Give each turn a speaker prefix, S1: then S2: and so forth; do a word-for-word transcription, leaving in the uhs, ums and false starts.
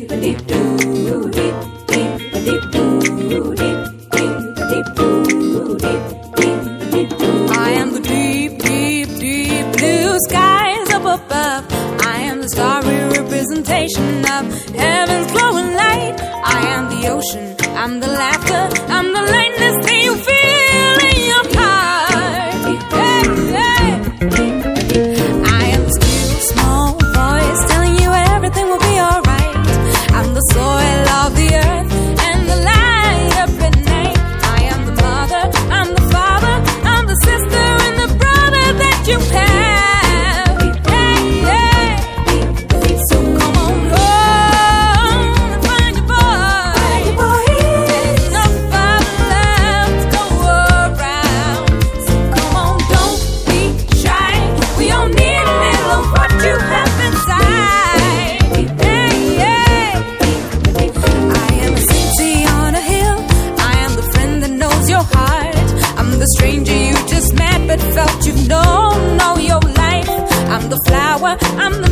S1: I am the deep, deep, deep blue skies up above. I am the starry representation of heaven's glowing light. I am the ocean, I'm the laughter, I'm the lightness that you feel in your heart. Hey, hey. I am the still small voice telling you everything will be alright. I'm the soil of the earth and the light up at night. I am the mother, I'm the father, I'm the sister and the brother that you have. Hey, hey. So come on home and find your boy. There's enough of love to go around. So come on, don't be shy. We all need a little of what you have inside. Hey, hey. I am a city on a hill. I am the friend that knows your heart. I'm the stranger you just met but felt you've known all your life. I'm the flower, I'm the